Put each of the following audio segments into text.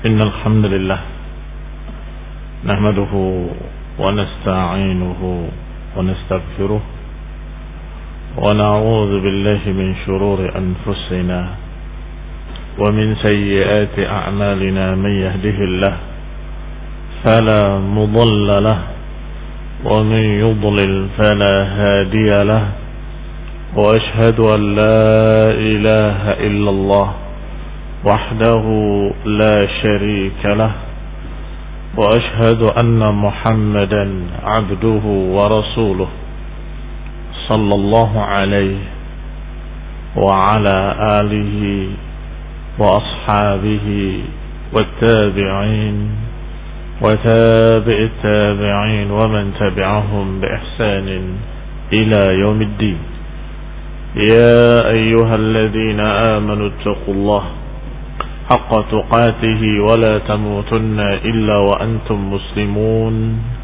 إن الحمد لله نحمده ونستعينه ونستغفره ونعوذ بالله من شرور أنفسنا ومن سيئات أعمالنا من يهده الله فلا مضل له ومن يضلل فلا هادي له وأشهد أن لا إله إلا الله وحده لا شريك له وأشهد أن محمدا عبده ورسوله صلى الله عليه وعلى آله وأصحابه والتابعين وتابع التابعين ومن تبعهم بإحسان إلى يوم الدين. يا أيها الذين آمنوا اتقوا الله حق تقاته ولا تموتن إلا وأنتم مسلمون.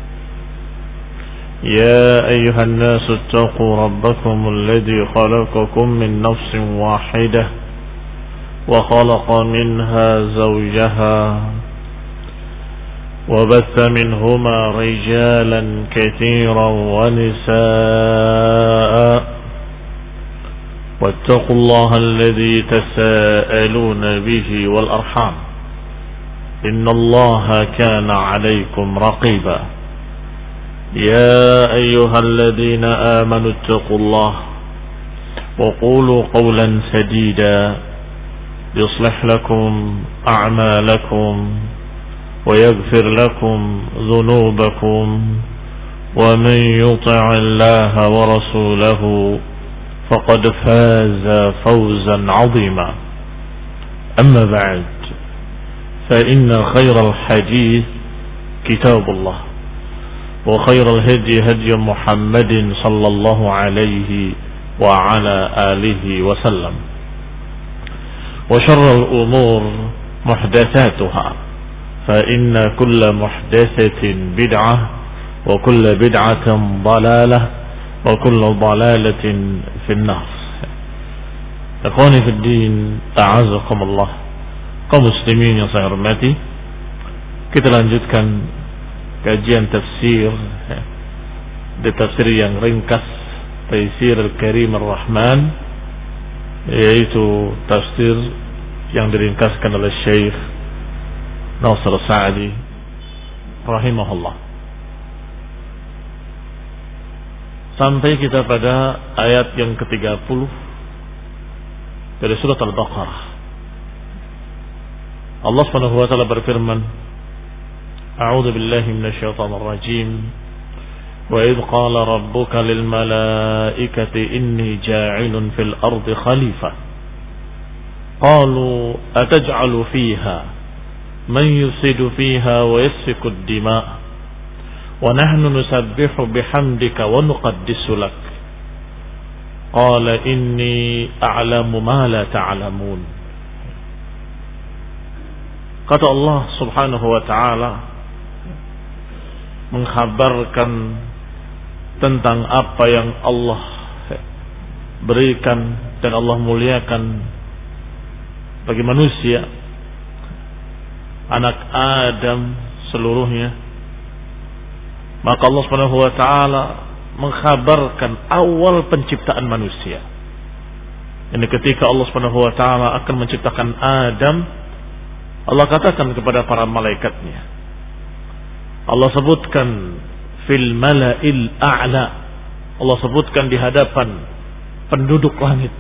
يا أيها الناس اتقوا ربكم الذي خلقكم من نفس واحدة وخلق منها زوجها وبث منهما رجالا كثيرا ونساء واتقوا الله الذي تساءلون به والأرحام إن الله كان عليكم رقيبا. يا أيها الذين آمنوا اتقوا الله وقولوا قولا سديدا يصلح لكم أعمالكم ويغفر لكم ذنوبكم ومن يطع الله ورسوله فقد فاز فوزا عظيما. أما بعد فإن خير الحديث كتاب الله وخير الهدي هدي محمد صلى الله عليه وعلى آله وسلم وشر الأمور محدثاتها فإن كل محدثة بدعة وكل بدعة ضلالة وكل ضلالة في النار. Ikhwani fi din, a'azakumullah. Kaum muslimin yang saya hormati, kita lanjutkan kajian tafsir di tafsir yang ringkas Taisir Al-Karim Ar-Rahman, yaitu tafsir yang diringkaskan oleh Syekh Nasir Sa'di rahimahullah. Sampai kita pada ayat yang ke-30 dari surat Al-Baqarah. Allah Subhanahu wa taala berfirman, A'udzu billahi minasyaitonir rajim. Wa idh qala rabbuka lil malaikati inni ja'ilun fil ardi khalifah. Qalu ataj'alu fiha man yufsidu fiha wa yasfiku ad-dima' wa nahnu nusabbihu bihamdika wa nuqaddisu lak. Qala inni a'lamu ma la ta'lamun. Kata Allah Subhanahu wa taala mengkhabarkan tentang apa yang Allah berikan dan Allah muliakan bagi manusia, anak Adam seluruhnya. Maka Allah Subhanahu wa taala mengkhabarkan awal penciptaan manusia. Ini ketika Allah Subhanahu wa taala akan menciptakan Adam, Allah katakan kepada para malaikatnya. Allah sebutkan fil mala'il a'la. Allah sebutkan di hadapan penduduk langit.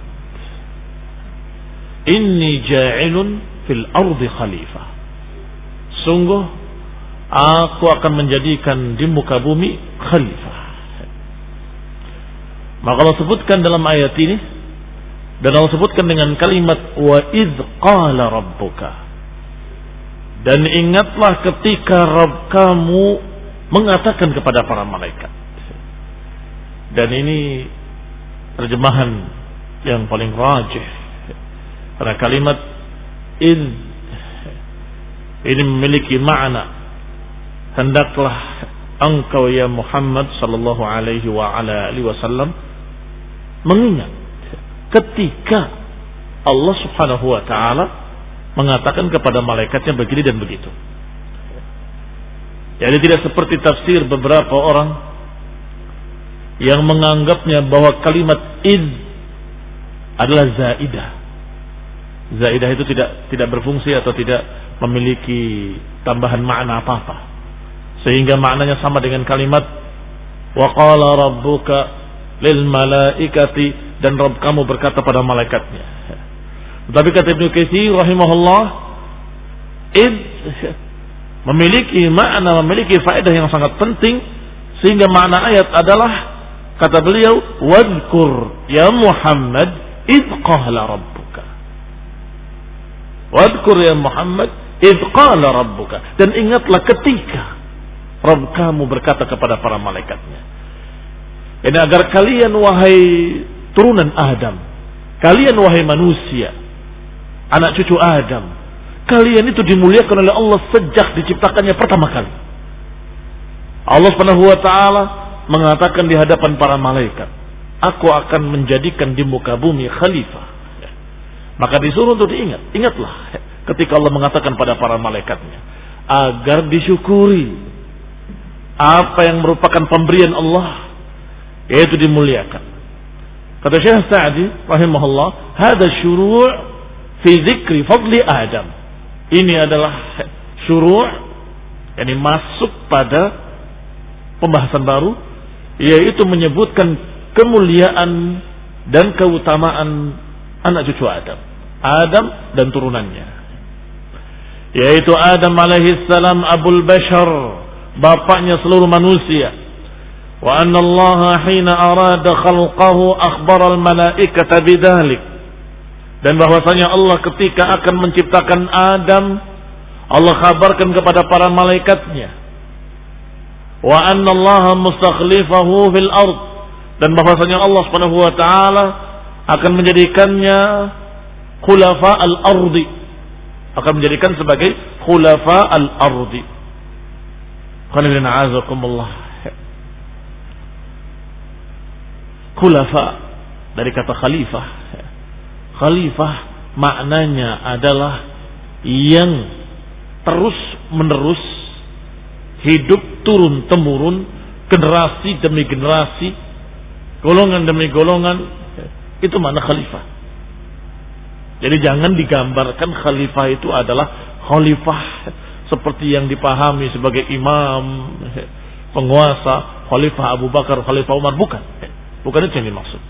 Inni ja'ilun fil ardi khalifah. Sungguh aku akan menjadikan di muka bumi khalifah. Maka Allah sebutkan dalam ayat ini, dan Allah sebutkan dengan kalimat wa idh qala rabbuka. Dan ingatlah ketika Rabb kamu mengatakan kepada para malaikat. Dan ini terjemahan yang paling rajih, karena kalimat idh ini memiliki makna hendaklah engkau ya Muhammad sallallahu alaihi wa ala alihi wasallam mengingat ketika Allah Subhanahu wa taala mengatakan kepada malaikatnya begini dan begitu. Jadi tidak seperti tafsir beberapa orang yang menganggapnya bahwa kalimat id adalah zaidah. Zaidah itu tidak berfungsi atau tidak memiliki tambahan makna apa-apa, sehingga maknanya sama dengan kalimat wa qala rabbuka lil malaikati, dan Rabb kamu berkata pada malaikatnya. Tetapi kata Ibnu Katsir rahimahullah, id memiliki makna, memiliki faedah yang sangat penting, sehingga makna ayat adalah, kata beliau, wadhkur ya Muhammad id qala rabbuka. Wadhkur ya Muhammad id qala rabbuka, dan ingatlah ketika Rabb kamu berkata kepada para malaikatnya. Ini agar kalian wahai turunan Adam, kalian wahai manusia, anak cucu Adam, kalian itu dimuliakan oleh Allah sejak diciptakannya pertama kali. Allah Subhanahu wa taala mengatakan di hadapan para malaikat, aku akan menjadikan di muka bumi khalifah. Maka disuruh untuk diingat. Ingatlah ketika Allah mengatakan pada para malaikatnya, agar disyukuri apa yang merupakan pemberian Allah, yaitu dimuliakan. Kata Syekh Sa'di rahimahullah, hada syuru' fi dzikri fadli Adam. Ini adalah syuru', yakni masuk pada pembahasan baru, yaitu menyebutkan kemuliaan dan keutamaan anak cucu Adam, Adam dan turunannya, yaitu Adam alaihi salam abul bashar, bapaknya seluruh manusia. Wa anna Allah hina arada khalqahu akhbara al malaikata bidzalik, dan bahwasanya Allah ketika akan menciptakan Adam, Allah kabarkan kepada para malaikatnya, wa anna Allah mustakhlifahu fil ard, dan bahwasanya Allah Subhanahu wa taala akan menjadikannya khulafa al-ardi, akan menjadikan sebagai khulafa al-ardi. Qanilna a'azakumullah. Khulafa dari kata khalifah. Khalifah maknanya adalah yang terus menerus hidup turun temurun, generasi demi generasi, golongan demi golongan. Itu makna khalifah. Jadi jangan digambarkan khalifah itu adalah khalifah seperti yang dipahami sebagai imam, penguasa, khalifah Abu Bakar, khalifah Umar. Bukan itu yang dimaksud.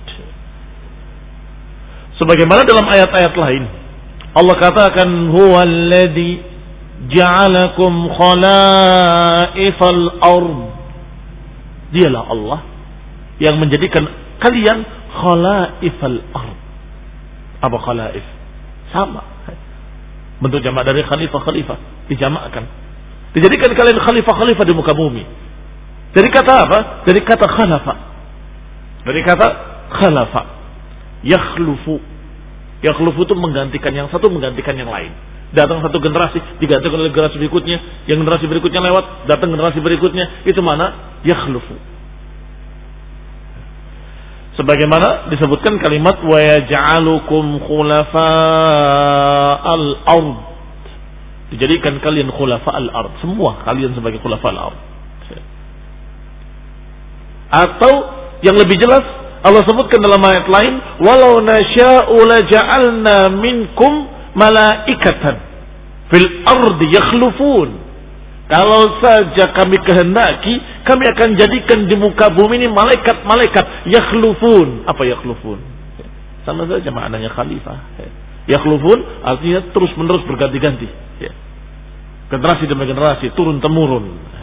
Sebagaimana dalam ayat-ayat lain Allah katakan, huwallazi ja'alakum khalaifal ard. Dialah Allah yang menjadikan kalian khalaifal ard. Apa khalaif? Sama. Bentuk jamak dari khalifah dijamakkan. Dijadikan kalian khalifah di muka bumi. Dari kata apa? Dari kata khalafa. Dari kata khalafa. Yakhlufu. Yakhlufu itu menggantikan yang satu, menggantikan yang lain. Datang satu generasi, digantikan oleh generasi berikutnya, yang generasi berikutnya lewat, datang generasi berikutnya. Itu mana? Yakhlufu. Sebagaimana disebutkan kalimat wa yaj'alukum khulafa'al ard. Dijadikan kalian khulafa'al ard. Semua kalian sebagai khulafa'al ard. Atau yang lebih jelas Allah sebutkan dalam ayat lain, walau nasya'u laja'alna minkum malaikatan fil ardi yakhlufun. Kalau saja kami kehendaki, kami akan jadikan di muka bumi ini malaikat-malaikat yakhlufun. Apa yakhlufun? Sama saja maknanya khalifah. Yakhlufun artinya terus menerus berganti-ganti. Generasi demi generasi, turun temurun.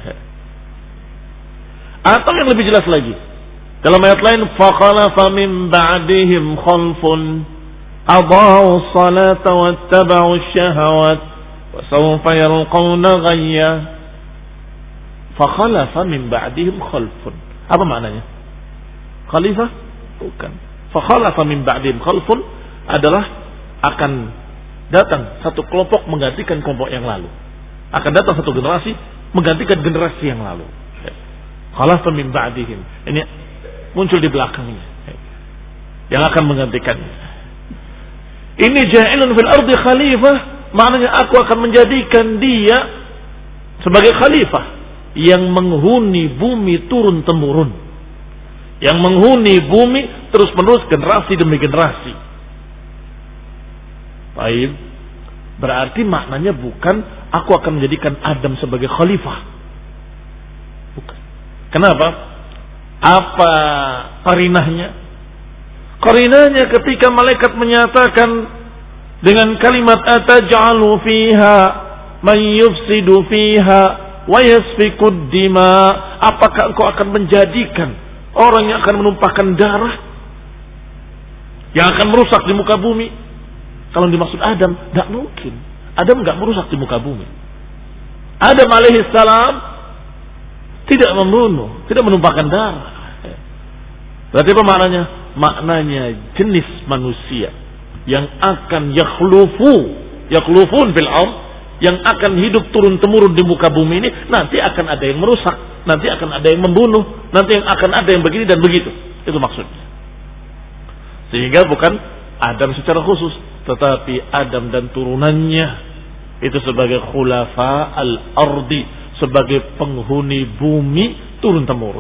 Atau yang lebih jelas lagi, dalam ayat lain, fakhalafa min ba'dihim khalfun adha'u salata wattaba'u syahawat wa sawfa yalqawna ghayya. Fakhalafa min ba'dihim khalfun. Apa maknanya? Khalifah? Bukan. Fakhalafa min ba'dihim khalfun adalah akan datang satu kelompok menggantikan kelompok yang lalu. Akan datang satu generasi menggantikan generasi yang lalu. Khalafa min ba'dihim. Ini muncul di belakangnya yang akan menggantikannya. Ini ja'ilun fil ardi khalifah maknanya aku akan menjadikan dia sebagai khalifah yang menghuni bumi turun temurun, yang menghuni bumi terus menerus, generasi demi generasi. Baik, berarti maknanya bukan aku akan menjadikan Adam sebagai khalifah. Bukan. Kenapa? Apa qarinahnya? Qarinahnya ketika malaikat menyatakan dengan kalimat ataj'alu fiha man yufsidu fiha wa yasfikud dima, apakah engkau akan menjadikan orang yang akan menumpahkan darah, yang akan merusak di muka bumi? Kalau dimaksud Adam, tidak mungkin. Adam tidak merusak di muka bumi. Adam alaihissalam tidak membunuh, tidak menumpahkan darah. Berarti apa maknanya? Maknanya jenis manusia yang akan yakhlufun fil ardh, yang akan hidup turun temurun di muka bumi ini, nanti akan ada yang merusak, nanti akan ada yang membunuh, nanti akan ada yang begini dan begitu. Itu maksudnya. Sehingga bukan Adam secara khusus, tetapi Adam dan turunannya itu sebagai khulafa al-ardi, sebagai penghuni bumi turun temurun.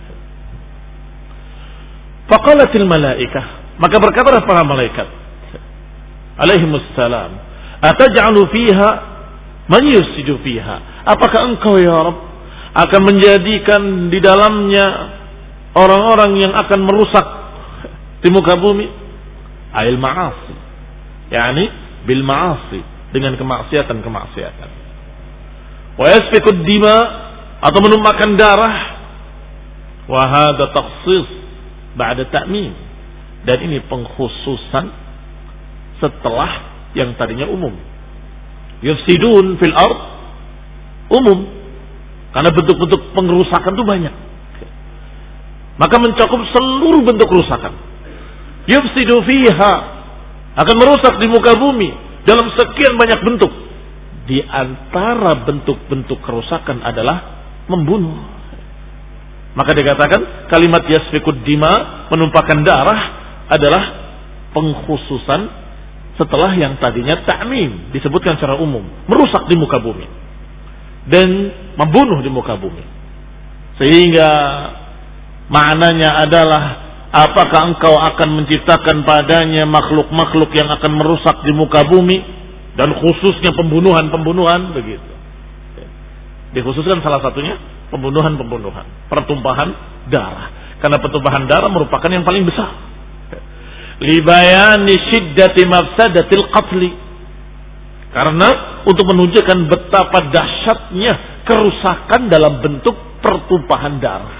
Faqalatil malaikah, maka berkatalah para malaikat alaihimussalam, ataj'alu fiha man yufsidu fiha, apakah engkau ya Rabb akan menjadikan di dalamnya orang-orang yang akan merusak di muka bumi? Ail ma'asi, yakni bil ma'asi, dengan kemaksiatan. Wa yasfikud dima, atau menumpahkan darah. Wa hadha takhsis ba'da ta'mim, dan ini pengkhususan setelah yang tadinya umum. Yufsidun fil ard umum, karena bentuk-bentuk pengerusakan itu banyak, maka mencakup seluruh bentuk kerusakan. Yufsidu fiha, akan merusak di muka bumi dalam sekian banyak bentuk. Di antara bentuk-bentuk kerusakan adalah membunuh. Maka dikatakan kalimat yasfikud dima, menumpahkan darah, adalah pengkhususan setelah yang tadinya ta'mim, disebutkan secara umum, merusak di muka bumi dan membunuh di muka bumi. Sehingga maknanya adalah, apakah engkau akan menciptakan padanya makhluk-makhluk yang akan merusak di muka bumi, dan khususnya pembunuhan begitu. Dikhususkan salah satunya pembunuhan, pertumpahan darah, karena pertumpahan darah merupakan yang paling besar. Libayani syiddati mafsadatil qatli, karena untuk menunjukkan betapa dahsyatnya kerusakan dalam bentuk pertumpahan darah.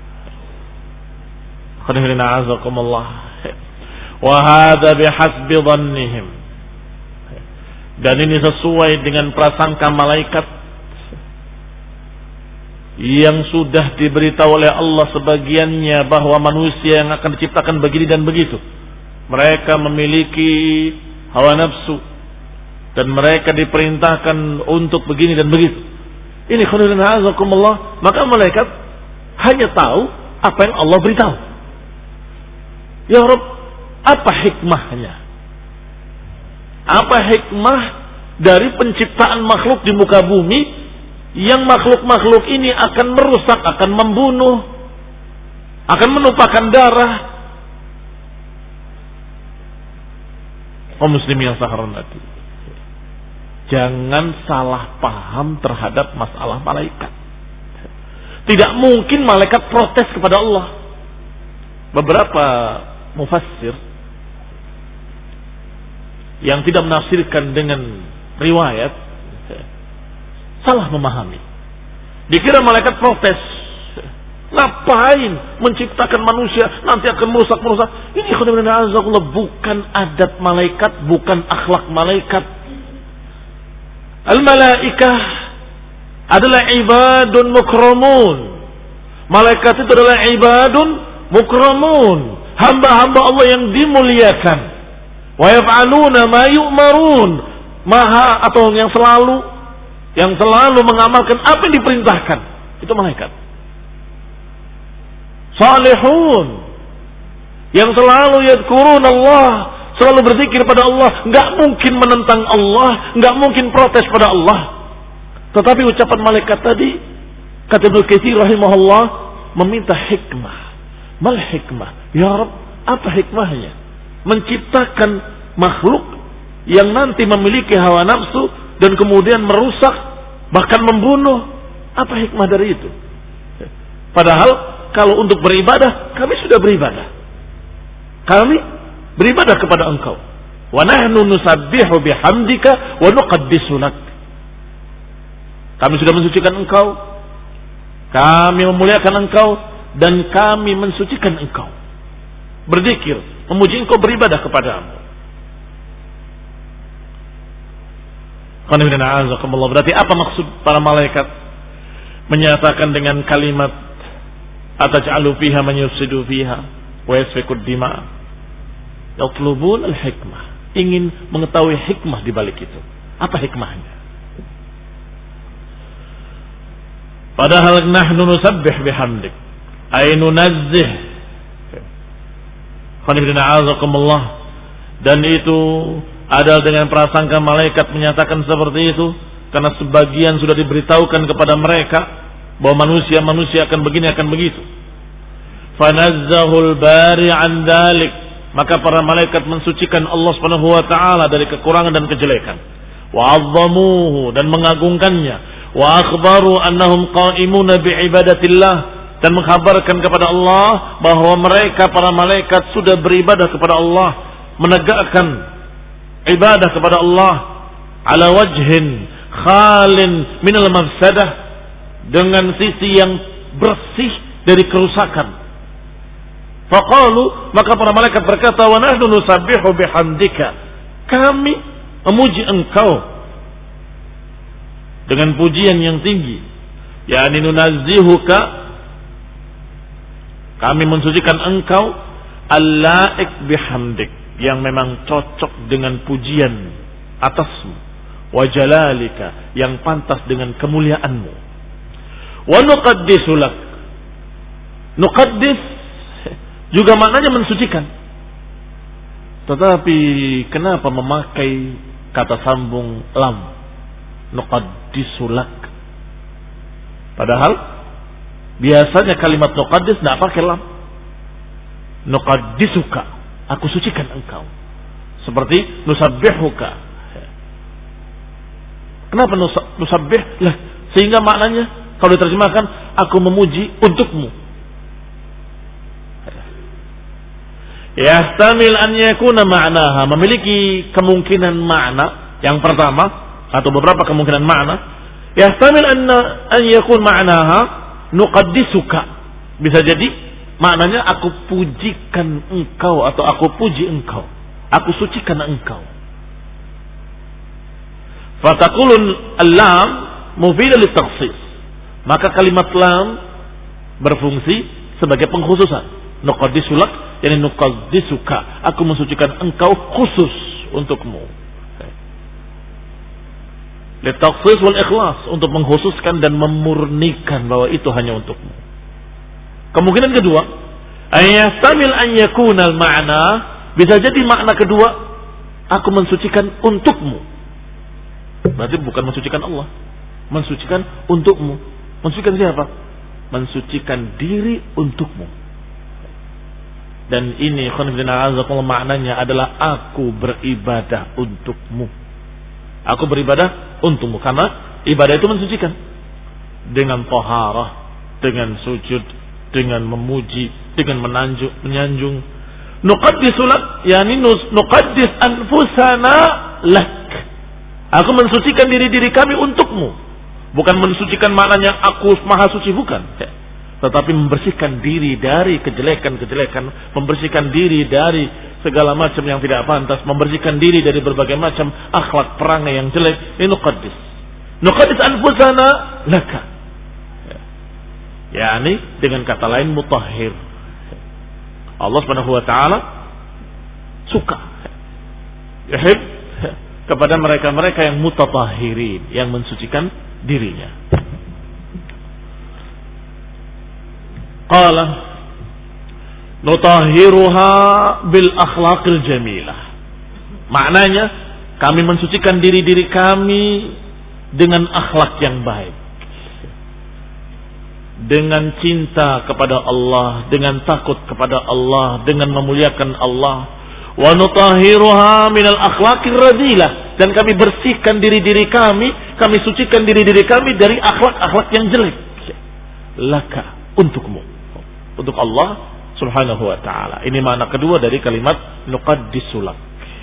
Wa hadza bihasbi dhannihim, dan ini sesuai dengan prasangka malaikat yang sudah diberitahu oleh Allah sebagiannya bahwa manusia yang akan diciptakan begini dan begitu. Mereka memiliki hawa nafsu dan mereka diperintahkan untuk begini dan begitu. Ini khairan azakumullah, maka malaikat hanya tahu apa yang Allah beritahu. Ya Rabb, apa hikmahnya? Apa hikmah dari penciptaan makhluk di muka bumi, yang makhluk-makhluk ini akan merusak, akan membunuh, akan menumpahkan darah? Kaum muslimin yang saya hormati, jangan salah paham terhadap masalah malaikat. Tidak mungkin malaikat protes kepada Allah. Beberapa mufassir yang tidak menafsirkan dengan riwayat salah memahami. Dikira malaikat protes, ngapain menciptakan manusia nanti akan merusak. Ini bukan adat malaikat, bukan akhlak malaikat. Al-malaikah adalah ibadun mukramun. Malaikat itu adalah ibadun mukramun, hamba-hamba Allah yang dimuliakan. Wa yaf'aluna ma yu'marun, maha atau yang selalu mengamalkan apa yang diperintahkan. Itu malaikat. Salihun, yang selalu yadhkurun Allah, selalu berzikir pada Allah, nggak mungkin menentang Allah, nggak mungkin protes pada Allah. Tetapi ucapan malaikat tadi, kata Ibnu Katsir rahimahullah, meminta hikmah. Mal hikmah? Ya Rabb, apa hikmahnya? Menciptakan makhluk yang nanti memiliki hawa nafsu dan kemudian merusak, bahkan membunuh. Apa hikmah dari itu? Padahal kalau untuk beribadah, kami sudah beribadah. Kami beribadah kepada Engkau. Wa nahnu nusabbihu bihamdika wa nuqaddisu lak. Kami sudah mensucikan Engkau. Kami memuliakan Engkau dan kami mensucikan Engkau. Berzikir, memuji Engkau, beribadah kepadamu. Berarti apa maksud para malaikat menyatakan dengan kalimat ataj'alu fiha man yufsidu fiha wa yasfikud dima'? Yatlubun al-hikmah, ingin mengetahui hikmah di balik itu. Apa hikmahnya? Padahal nahnu nusabbih bihamdik, ay nunazzih. Dan itu adalah dengan prasangka malaikat menyatakan seperti itu karena sebagian sudah diberitahukan kepada mereka bahwa manusia akan begini, akan begitu. Fanazzahul bari an dalik, maka para malaikat mensucikan Allah Subhanahu wa taala dari kekurangan dan kejelekan. Wa 'azzamuhu, dan mengagungkannya. Wa akhbaru annahum qa'imuna bi ibadatillah, dan mengkhabarkan kepada Allah bahwa mereka para malaikat sudah beribadah kepada Allah, menegakkan ibadah kepada Allah ala wajhin khalin minal mafsadah, dengan sisi yang bersih dari kerusakan. Faqalu, maka para malaikat berkata, wa nahnu nusabbihu bihamdika, kami memuji Engkau dengan pujian yang tinggi, yakni nunazzihuka, kami mensucikan Engkau, al-laik bihamdik, yang memang cocok dengan pujian atasmu, wa jalalika, yang pantas dengan kemuliaanmu, wa nuqaddisu lak. Nuqaddis juga maknanya mensucikan, tetapi kenapa memakai kata sambung lam, nuqaddisu lak? Padahal biasanya kalimat nuqaddis tidak pakai lam. Nuqaddisuka, aku sucikan engkau. Seperti nusabbihuka. Kenapa nusabbih? Lah, sehingga maknanya kalau diterjemahkan, aku memuji untukmu. Yahtamil an yakuna ma'naha, memiliki kemungkinan makna yang pertama atau beberapa kemungkinan makna. Yahtamil an yakun ma'naha nuqaddisuka, bisa jadi maknanya aku pujikan engkau atau aku puji engkau, aku sucikan engkau. Fataqulun al-lam mufidah lit-takhsis, maka kalimat lam berfungsi sebagai pengkhususan. Nuqaddisulak, yani nuqaddisuka, aku mensucikan engkau khusus untukmu. Lit-takhsis wal ikhlas, untuk mengkhususkan dan memurnikan bahwa itu hanya untukmu. Kemungkinan kedua, ayyatamil an yakunal ma'na, bisa jadi makna kedua, aku mensucikan untukmu. Berarti bukan mensucikan Allah, mensucikan untukmu. Mensucikan siapa? Mensucikan diri untukmu. Dan ini maknanya adalah aku beribadah untukmu. Aku beribadah untukmu, karena ibadah itu mensucikan dengan taharah, dengan sujud, dengan memuji, dengan menyanjung. Nuqaddisu lak, yani nuqaddis anfusana lak. Aku mensucikan diri-diri kami untukmu. Bukan mensucikan maknanya aku maha suci, bukan. Tetapi membersihkan diri dari kejelekan-kejelekan, membersihkan diri dari segala macam yang tidak pantas, membersihkan diri dari berbagai macam akhlak perangai yang jelek. Ini nuqaddis. Nuqaddis anfusana laka. Yani dengan kata lain mutahhir. Allah Subhanahu wa taala suka, yuhib, kepada mereka-mereka yang mutatahhirin, yang mensucikan dirinya. Qala nutahhiruha bil akhlaqil jamilah. Maknanya kami mensucikan diri-diri kami dengan akhlak yang baik, dengan cinta kepada Allah, dengan takut kepada Allah, dengan memuliakan Allah. Wa nutahhiruha minal akhlaqir radilah, dan kami bersihkan diri-diri kami sucikan diri-diri kami dari akhlak-akhlak yang jelek. Laka, untukmu, untuk Allah Subhanahu wa ta'ala. Ini makna kedua dari kalimat nuqaddisulak.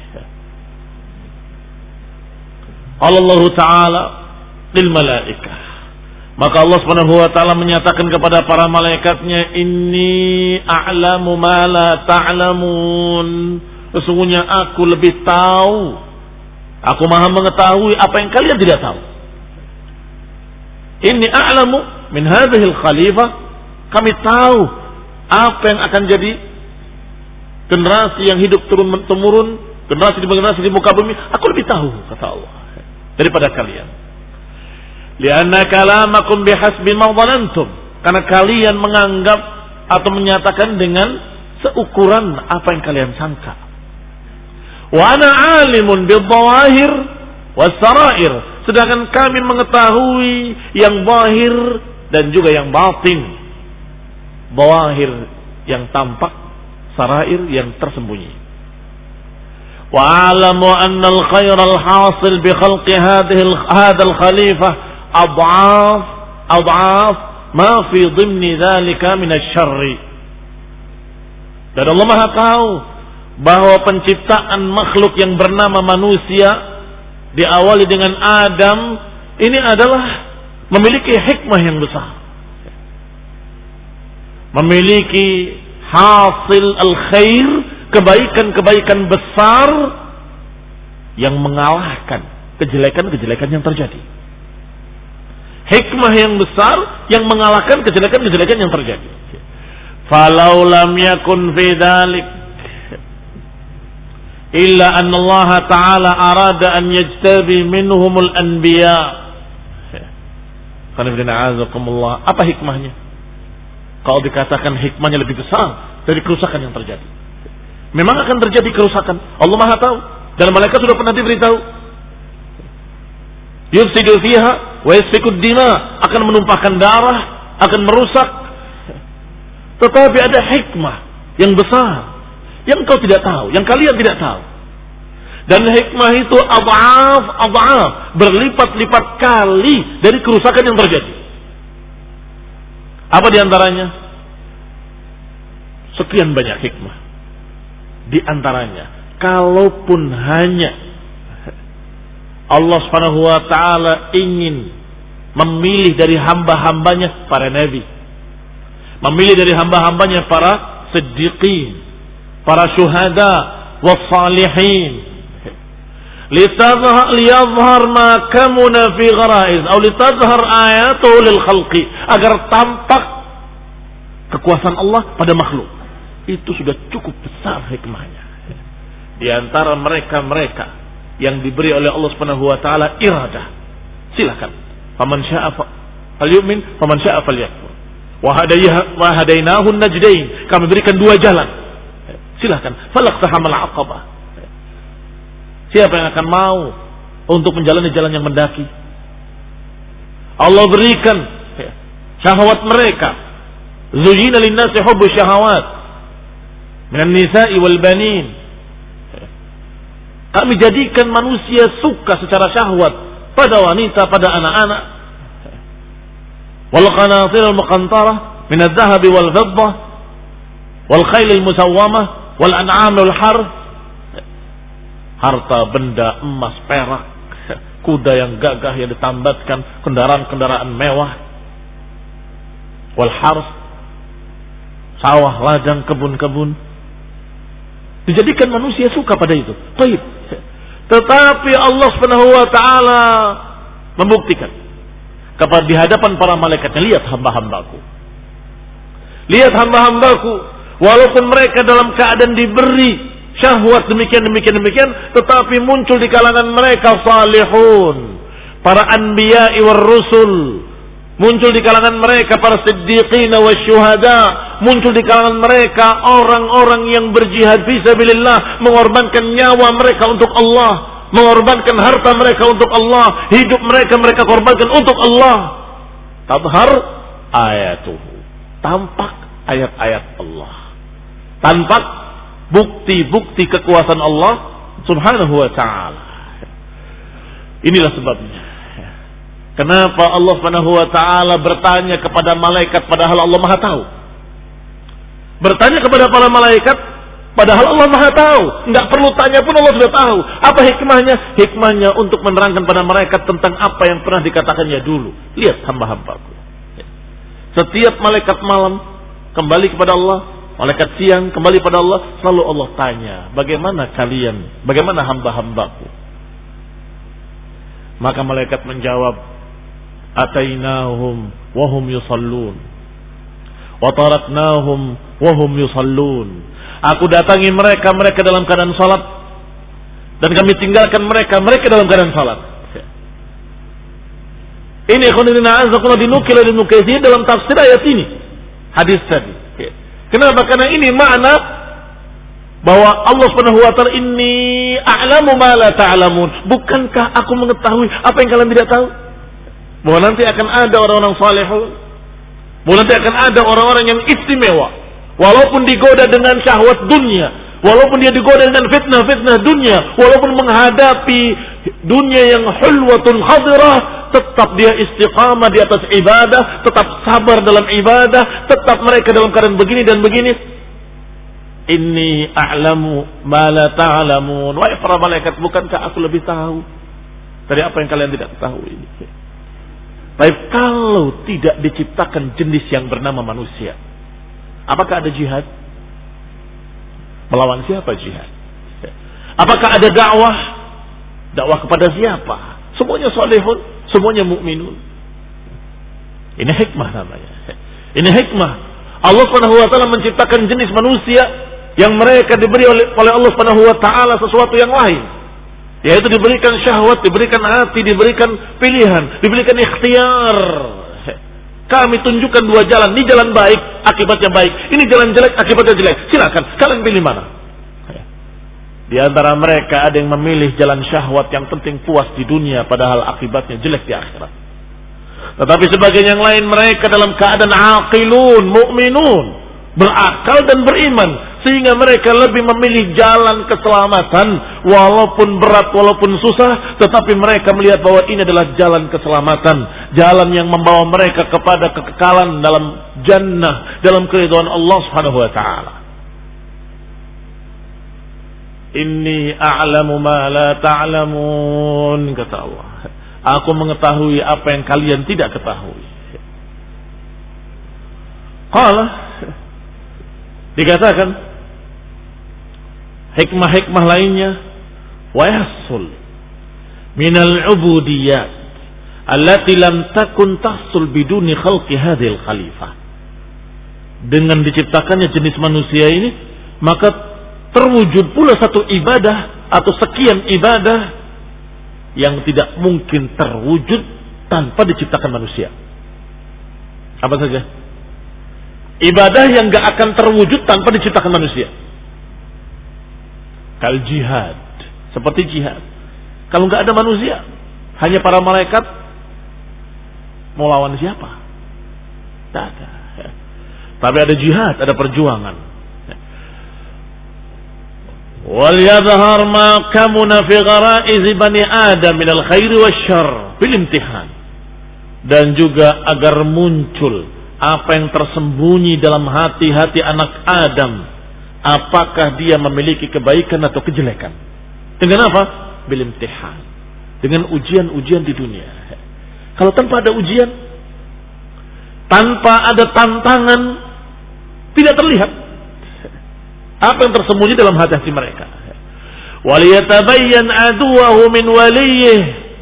Allah Ta'ala lil malaikah, maka Allah Subhanahu wa ta'ala menyatakan kepada para malaikatnya, inni a'lamu ma la ta'lamun, sesungguhnya aku lebih tahu, aku maha mengetahui apa yang kalian tidak tahu. Inni a'lamu min hadhil khalifah, kami tahu apa yang akan jadi generasi yang hidup turun-temurun, generasi di muka bumi, aku lebih tahu, kata Allah, daripada kalian. Lianna kalamakum bihasbi ma dhanantum, karena kalian menganggap atau menyatakan dengan seukuran apa yang kalian sangka. Wa ana alimun bidh-dhawahir was-sarair, sedangkan kami mengetahui yang zahir dan juga yang batin. Dhawahir yang tampak, sarair yang tersembunyi. Wa a'lamu anna al-khayra al-hasil bi khalqi hadha al-khalifah ad'af ma fi dhimni dhalika min asy-syarr. Dan Allah Maha tahu bahwa penciptaan makhluk yang bernama manusia diawali dengan Adam ini adalah memiliki hikmah yang besar, memiliki hasil al-khair, kebaikan-kebaikan besar yang mengalahkan kejelekan-kejelekan yang terjadi. Hikmah yang besar yang mengalahkan kejelekan-kejelekan yang terjadi. Falau lam yakun fi dzalik illa anna Allah Ta'ala arada an yajtabi minhumul anbiya. Apa hikmahnya? Kalau dikatakan hikmahnya lebih besar dari kerusakan yang terjadi. Memang akan terjadi kerusakan, Allah Maha tahu, dan malaikat sudah pernah diberitahu. Yufsidu fiha wa yasfikud dima, akan menumpahkan darah, akan merusak. Tetapi ada hikmah yang besar yang kau tidak tahu, yang kalian tidak tahu. Dan hikmah itu ad'af, berlipat-lipat kali dari kerusakan yang terjadi. Apa diantaranya? Sekian banyak hikmah. Di antaranya, kalaupun hanya Allah Subhanahu wa ta'ala ingin memilih dari hamba-hambanya para nabi, memilih dari hamba-hambanya para siddiqin, para syuhada wassalihin, liyadhhar ma kamuna fi gharaiz atau litadhhar ayatuhu lil khalqi, agar tampak kekuasaan Allah pada makhluk. Itu sudah cukup besar hikmahnya. Di antara mereka yang diberi oleh Allah Subhanahu wa taala iradah, silakan, faman syaa'a falyu'min faman syaa'a falyakfur, wa hadainahu najdain, kami berikan dua jalan, silakan, falaqtahamal aqabah. Siapa yang akan mau untuk menjalani jalan yang mendaki? Allah berikan syahwat mereka. Zuyyina lin-nasi hubbu syahawat minan nisa'i wal banin. Kami jadikan manusia suka secara syahwat pada wanita, pada anak-anak. Wal qanatir al-muqantarah min adh-dhahab wal fiddah wal khayl al-musawwamah wal an'am wal harth. Harta benda emas, perak, kuda yang gagah yang ditambatkan, kendaraan-kendaraan mewah, wal harth, sawah, ladang, kebun-kebun, dijadikan manusia suka pada itu. Baik. Tetapi Allah Subhanahu wa taala membuktikan kepada di hadapan para malaikatnya, lihat hamba-hambaku. Lihat hamba-hambaku, walaupun mereka dalam keadaan diberi syahwat demikian, tetapi muncul di kalangan mereka salihun, para anbiya'i war rusul, muncul di kalangan mereka para siddiqin wa syuhada, muncul di kalangan mereka orang-orang yang berjihad fisabilillah, mengorbankan nyawa mereka untuk Allah, mengorbankan harta mereka untuk Allah, hidup mereka korbankan untuk Allah. Tadhar ayatuhu, tampak ayat-ayat Allah, tampak bukti-bukti kekuasaan Allah Subhanahu wa ta'ala. Inilah sebabnya kenapa Allah Subhanahu wa ta'ala bertanya kepada malaikat padahal Allah Maha tahu. Bertanya kepada para malaikat padahal Allah Maha tahu. Enggak perlu tanya pun Allah sudah tahu. Apa hikmahnya? Hikmahnya untuk menerangkan pada malaikat tentang apa yang pernah dikatakannya dulu. Lihat hamba-hambaku. Setiap malaikat malam kembali kepada Allah, malaikat siang kembali pada Allah, selalu Allah tanya, bagaimana kalian, bagaimana hamba-hambaku? Maka malaikat menjawab, atainahum wahum yusallun wa taraknahum wahum yusallun. Aku datangi mereka, mereka dalam keadaan salat, dan kami tinggalkan mereka, mereka dalam keadaan salat. Ini khonirina azakullah dinukil oleh Ibnu Katsir dalam tafsir ayat ini, hadis tadi. Kenapa? Karena ini makna bahwa Allah Subhanahu wa ta'ala, inni a'lamu ma la ta'lamun. Bukankah aku mengetahui apa yang kalian tidak tahu? Bahwa nanti akan ada orang-orang salihun, bahwa nanti akan ada orang-orang yang istimewa, walaupun digoda dengan syahwat dunia, walaupun dia digoda dengan fitnah-fitnah dunia, walaupun menghadapi dunia yang hulwatun hadirah, tetap dia istiqamah di atas ibadah, tetap sabar dalam ibadah, tetap mereka dalam keadaan begini dan begini. Inni a'lamu ma la ta'lamun. Wahai para malaikat, bukankah aku lebih tahu dari apa yang kalian tidak ketahui? Baik, kalau tidak diciptakan jenis yang bernama manusia, apakah ada jihad? Melawan siapa jihad? Apakah ada dakwah? Dakwah kepada siapa? Semuanya salihun, semuanya mukminun. Ini hikmah namanya. Ini hikmah. Allah Subhanahu wa ta'ala menciptakan jenis manusia yang mereka diberi oleh Allah Subhanahu wa ta'ala sesuatu yang lain, yaitu diberikan syahwat, diberikan hati, diberikan pilihan, diberikan ikhtiar. Kami tunjukkan dua jalan, ini jalan baik, akibatnya baik, ini jalan jelek, akibatnya jelek. Silakan, kalian pilih mana? Di antara mereka ada yang memilih jalan syahwat yang penting puas di dunia, padahal akibatnya jelek di akhirat. Tetapi sebagian yang lain mereka dalam keadaan aqilun, mu'minun, berakal dan beriman, sehingga mereka lebih memilih jalan keselamatan, walaupun berat, walaupun susah, tetapi mereka melihat bahwa ini adalah jalan keselamatan, jalan yang membawa mereka kepada kekekalan dalam jannah, dalam keridhaan Allah Subhanahu wa ta'ala. Inni a'lamu ma la ta'lamun, kata Allah. Aku mengetahui apa yang kalian tidak ketahui. Qala, dikatakan hikmah-hikmah lainnya, wa yahsul minal ubudiyat allati lam takun tahsul biduni khalqi hadhil khalifah. Dengan diciptakannya jenis manusia ini, maka terwujud pula satu ibadah atau sekian ibadah yang tidak mungkin terwujud tanpa diciptakan manusia. Apa saja? Ibadah yang gak akan terwujud tanpa diciptakan manusia. Kal jihad, seperti jihad. Kalau gak ada manusia, hanya para malaikat, mau lawan siapa? Tak ada. Tapi ada jihad, ada perjuangan. Wal yadhhar ma kamuna fi ghara'iz bani Adam min al-khair wasyarr bil imtihan. Dan juga agar muncul apa yang tersembunyi dalam hati-hati anak Adam, apakah dia memiliki kebaikan atau kejelekan. Dengan apa? Bil imtihan. Dengan ujian-ujian di dunia. Kalau tanpa ada ujian, tanpa ada tantangan, tidak terlihat apa yang tersembunyi dalam hati mereka. Waliyatabayyan aduwahu min waliyih,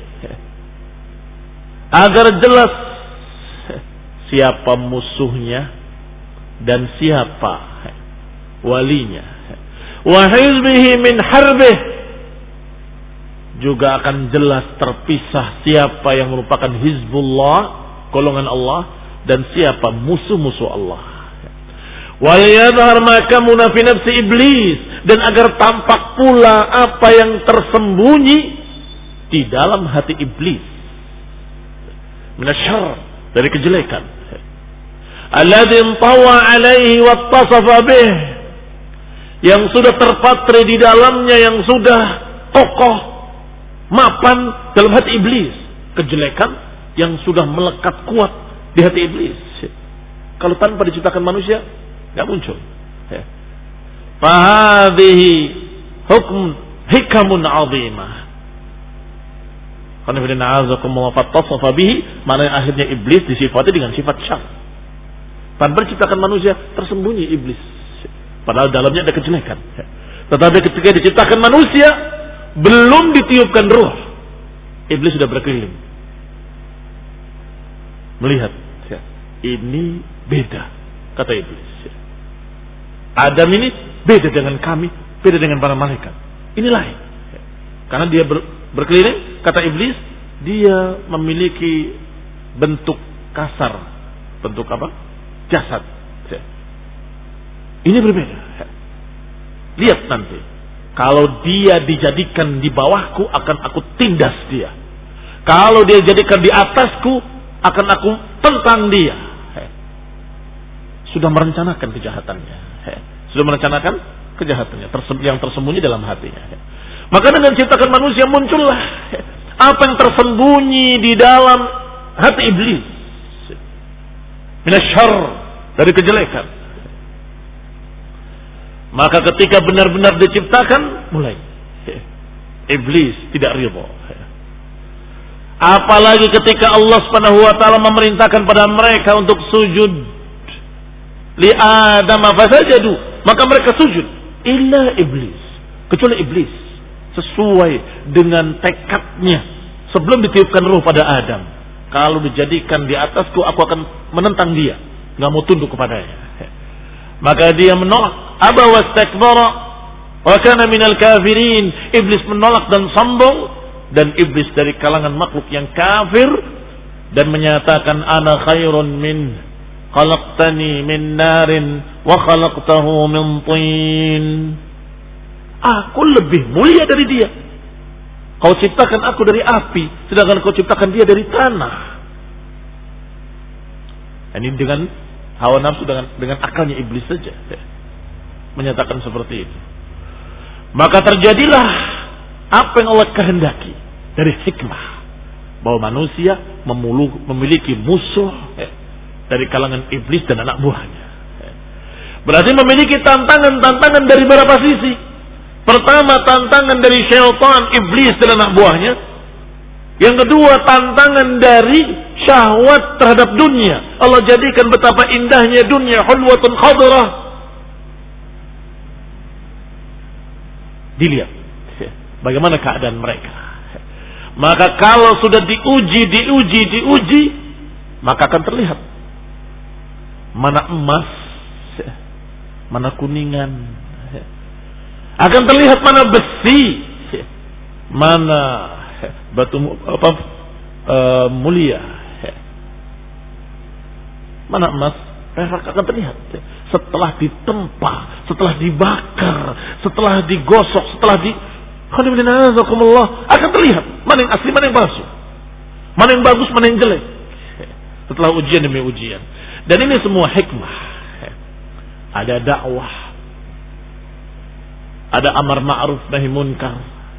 agar jelas siapa musuhnya dan siapa walinya. Wa hizbihi min harbih, juga akan jelas terpisah siapa yang merupakan hizbullah, golongan Allah, dan siapa musuh-musuh Allah. Wal yadhhar ma kamuna fi nafsi iblis, dan agar tampak pula apa yang tersembunyi di dalam hati iblis. Minasyarr, dari kejelekan. Alladzi tawa alaihi wattasafa bih, yang sudah terpatri di dalamnya, yang sudah kokoh mapan dalam hati iblis. Kejelekan yang sudah melekat kuat di hati iblis. Kalau tanpa diciptakan manusia, nggak muncul. Fahadhihi hukm hikamun azimah. Mana akhirnya iblis disifati dengan sifat syar. Tanpa diciptakan manusia, tersembunyi iblis. Padahal dalamnya ada kejelekan. Tetapi ketika diciptakan manusia, belum ditiupkan ruh, iblis sudah berkeliling. Melihat, ini beda, kata iblis. Adam ini beda dengan kami, beda dengan para malaikat. Ini lain. Karena dia berkeliling, kata iblis, dia memiliki bentuk kasar. Bentuk apa? Jasad. Ini berbeda. Lihat nanti. Kalau dia dijadikan di bawahku, akan aku tindas dia. Kalau dia dijadikan di atasku, akan aku tentang dia. Sudah merencanakan kejahatannya. Sudah merencanakan kejahatannya yang tersembunyi dalam hatinya. Maka dengan ciptakan manusia muncullah apa yang tersembunyi di dalam hati iblis. Minasyarr, dari kejelekan. Maka ketika benar-benar diciptakan, mulai iblis tidak ridha. Apalagi ketika Allah Subhanahu wa taala memerintahkan pada mereka untuk sujud li Adam fasajadu, maka mereka sujud illa iblis, kecuali iblis, sesuai dengan tekadnya sebelum ditiupkan ruh pada Adam. Kalau dijadikan di atasku, aku akan menentang dia, nggak mau tunduk kepadanya. Maka dia menolak. Aba wastakbara wa kana minal kafirin. Iblis menolak dan sombong, dan iblis dari kalangan makhluk yang kafir, dan menyatakan ana khairun min khalaqtani min narin wa khalaqtahu min tin. Aku lebih mulia dari dia. Kau ciptakan aku dari api, sedangkan kau ciptakan dia dari tanah. Ini dengan hawa nafsu, dengan akalnya iblis saja menyatakan seperti itu. Maka terjadilah apa yang Allah kehendaki dari hikmah, bahwa manusia memiliki musuh dari kalangan iblis dan anak buahnya. Berarti memiliki tantangan dari beberapa sisi. Pertama, tantangan dari syaitan, iblis dan anak buahnya. Yang kedua, tantangan dari syahwat terhadap dunia. Allah jadikan betapa indahnya dunia, hulwatun khadrah. Dilihat bagaimana keadaan mereka. Maka kalau sudah diuji, maka akan terlihat mana emas, mana kuningan, akan terlihat mana besi, mana batu mulia, mana emas, perak akan terlihat. Setelah ditempa, setelah dibakar, setelah digosok, setelah akan terlihat mana yang asli, mana yang palsu, mana yang bagus, mana yang jelek. Setelah ujian demi ujian. Dan ini semua hikmah. Ada dakwah, ada amar ma'ruf nahi munkar.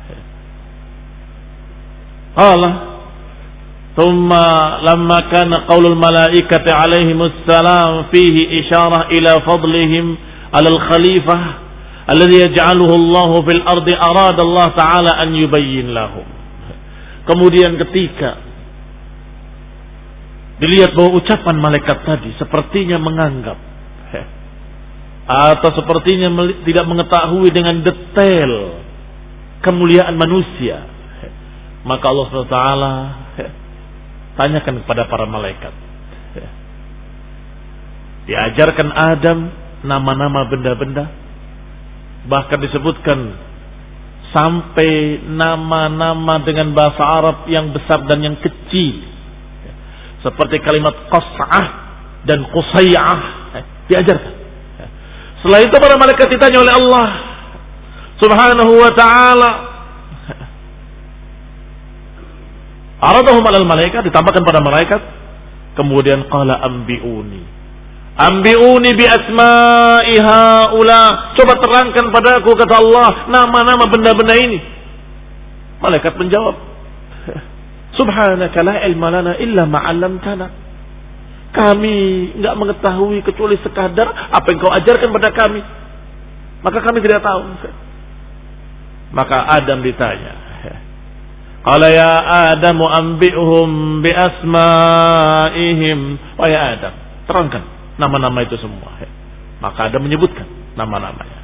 Allah ثم لما كان قول الملائكة عليهم السلام فيه إشارة إلى فضلهم على الخليفة الذي يجعله الله في الأرض أراد الله تعالى أن يبين لهم. Kemudian ketika dilihat bahwa ucapan malaikat tadi sepertinya menganggap atau sepertinya tidak mengetahui dengan detail kemuliaan manusia, maka Allah SWT tanyakan kepada para malaikat. Diajarkan Adam nama-nama benda-benda, bahkan disebutkan sampai nama-nama dengan bahasa Arab yang besar dan yang kecil, seperti kalimat qas'ah dan qusay'ah. Diajarkan Setelah itu para malaikat ditanya oleh Allah Subhanahu wa ta'ala. Aradahum alal malaikat, ditambahkan pada malaikat. Kemudian qala Ambi'uni bi asma'i haula. Coba terangkan padaku, kata Allah, nama-nama benda-benda ini. Malaikat menjawab, Subhanaka la ilma lana illa ma 'allamtana. Kami enggak mengetahui kecuali sekadar apa yang kau ajarkan pada kami. Maka kami tidak tahu. Maka Adam ditanya, qala ya Adamu anbi'hum bi asma'ihim. Wahai Adam, terangkan nama-nama itu semua. Maka Adam menyebutkan nama-namanya.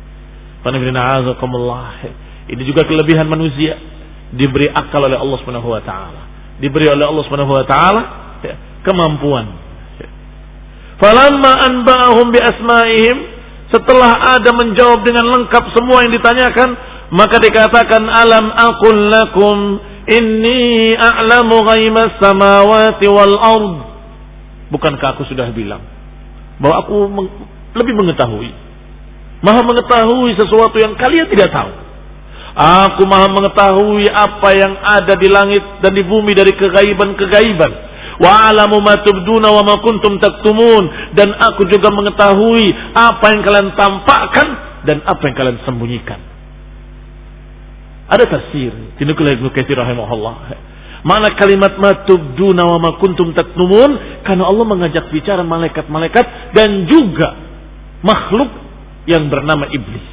Ini juga kelebihan manusia, diberi akal oleh Allah Subhanahu wa taala. Diberi oleh Allah Subhanahu wa taala kemampuan. Falamma anba'ahum bi asma'ihim, setelah Adam menjawab dengan lengkap semua yang ditanyakan, maka dikatakan, alam aqul lakum inni a'lamu ghaibas samawati wal ard. Bukankah aku sudah bilang bahwa aku lebih mengetahui, maha mengetahui sesuatu yang kalian tidak tahu. Aku maha mengetahui apa yang ada di langit dan di bumi dari kegaiban-kegaiban. Wa a'lamu ma tubduna wa ma kuntum taktumun. Dan aku juga mengetahui apa yang kalian tampakkan dan apa yang kalian sembunyikan. Ada tafsir dinukil Ibnu Katsir rahimahullah. Mana kalimat ma tubduna wa ma kuntum taktumun, karena Allah mengajak bicara malaikat-malaikat dan juga makhluk yang bernama iblis.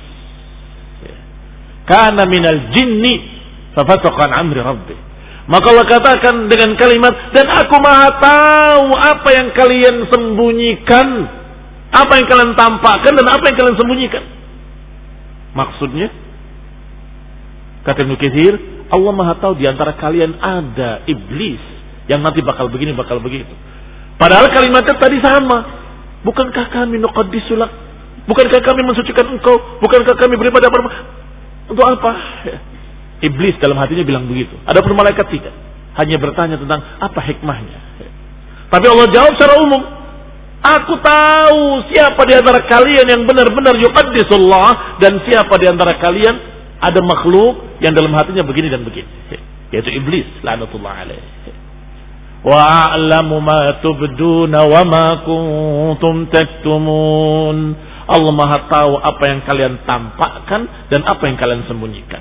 Kana minal jinni fafasaqa an amri rabbih. Maka Allah katakan dengan kalimat, dan aku maha tahu apa yang kalian sembunyikan, apa yang kalian tampakkan dan apa yang kalian sembunyikan. Maksudnya, kata Ibnu Katsir, Allah maha tahu di antara kalian ada iblis yang nanti bakal begini, bakal begitu. Padahal kalimatnya tadi sama. Bukankah kami nuqaddisulak? Bukankah kami mensucikan engkau? Bukankah kami beribadah untuk apa? Iblis dalam hatinya bilang begitu. Adapun malaikat tidak, hanya bertanya tentang apa hikmahnya. Tapi Allah jawab secara umum, aku tahu siapa di antara kalian yang benar-benar yuqaddisullah, dan siapa di antara kalian ada makhluk yang dalam hatinya begini dan begini, yaitu iblis laknatullah alaihi. Wa a'lamu ma tubduna wa ma kuntum taktumun. Allah maha tahu apa yang kalian tampakkan dan apa yang kalian sembunyikan.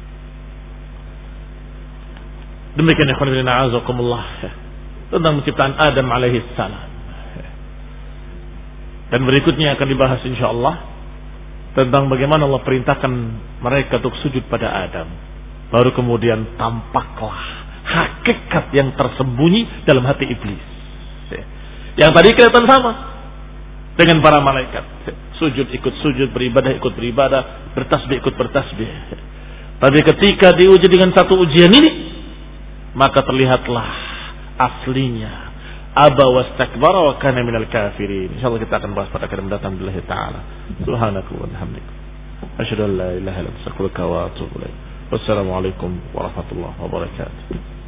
Demikian ya khairin a'azakumullah tentang penciptaan Adam alaihi salam. Dan berikutnya akan dibahas insyaallah tentang bagaimana Allah perintahkan mereka untuk sujud pada Adam. Baru kemudian tampaklah hakikat yang tersembunyi dalam hati iblis. Yang tadi kelihatan sama dengan para malaikat. Sujud ikut sujud, beribadah ikut beribadah, bertasbih ikut bertasbih. Tapi ketika diuji dengan satu ujian ini, maka terlihatlah aslinya. Aba wastakbara wa kana minal kafirin. Insyaallah kita akan bahas pada kali mendatang billahi taala. Subhanallahi wa bihamdihi. Asyhadu an la ilaha illa anta astaghfiruka wa atubu ilaik. Wassalamualaikum warahmatullahi wabarakatuh.